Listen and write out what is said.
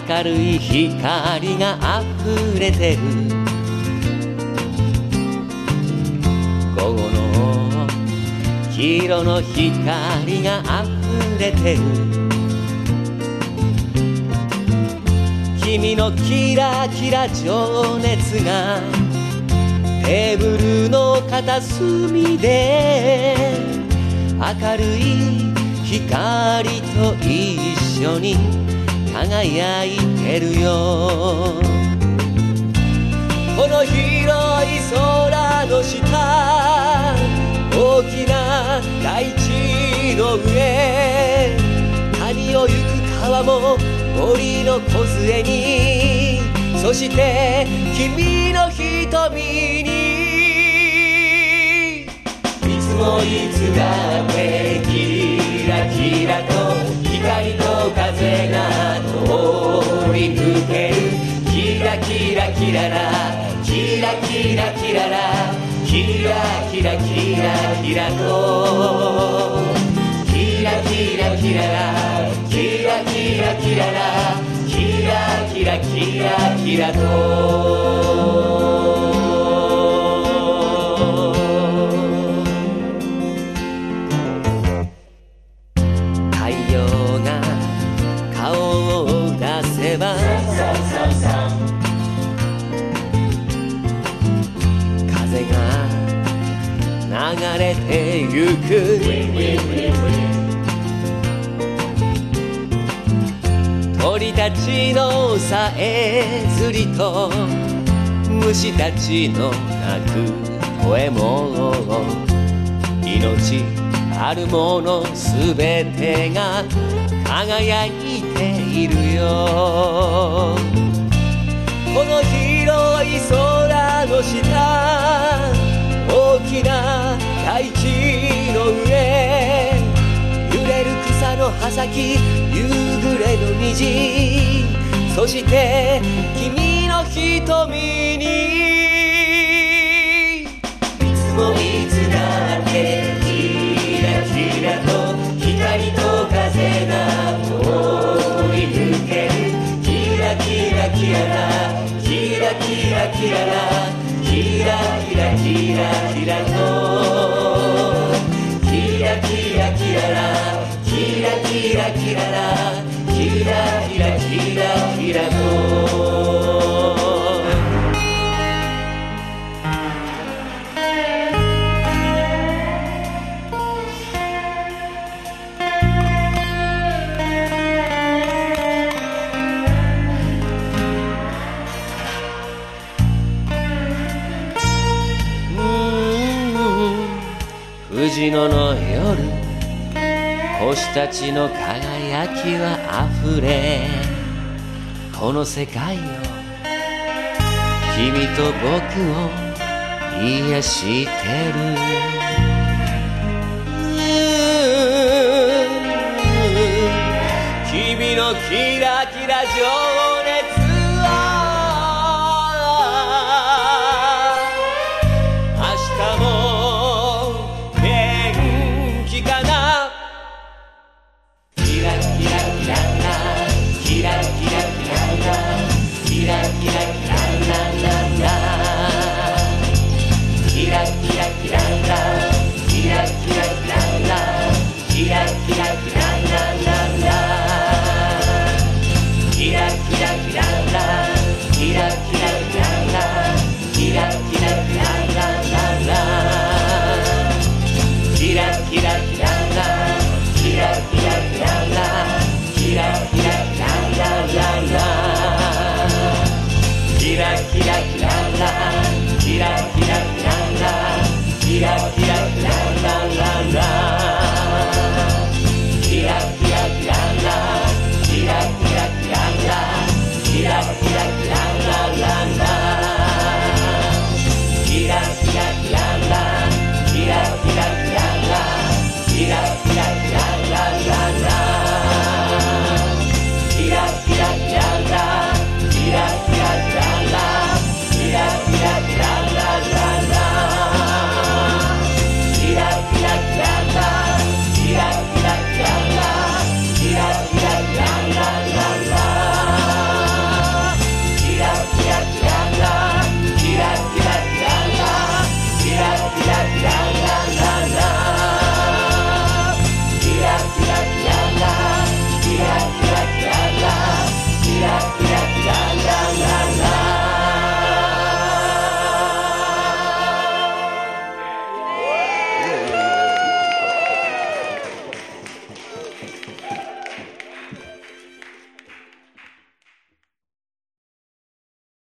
明るい光が溢れてる。午後の黄色の光が溢れてる。君のキラキラ情熱がテーブルの片隅で明るい光と一緒に輝いてるよ。この広い空の下、大きな大地の上、谷を行く川も森の梢に、そして君の瞳に、いつもいつだってキラキラと光と風が通り抜ける。キラキラキララ、キラキラキララ、キラキラキラキラと、キラキラキララ、キラキラキララ、キラキラキラキラと。太陽が顔を出せば風が流れてゆく。鳥たちのさえずりと虫たちの鳴く声も、命あるものすべてが輝いているよ。この広い空の下、大きな大地の上、揺れる草の葉先、夕暮れの虹、そして君の瞳に、いつもいつだってキラキラと光と風が通り抜ける。キラキラキララ、キラキラキララ、キラキラキラキラと、キラキラキララ、キラキラキララ、キラキラキラキラと。藤野の夜、星たちの輝きは溢れ、この世界を君と僕を癒してる。君のキラキラ情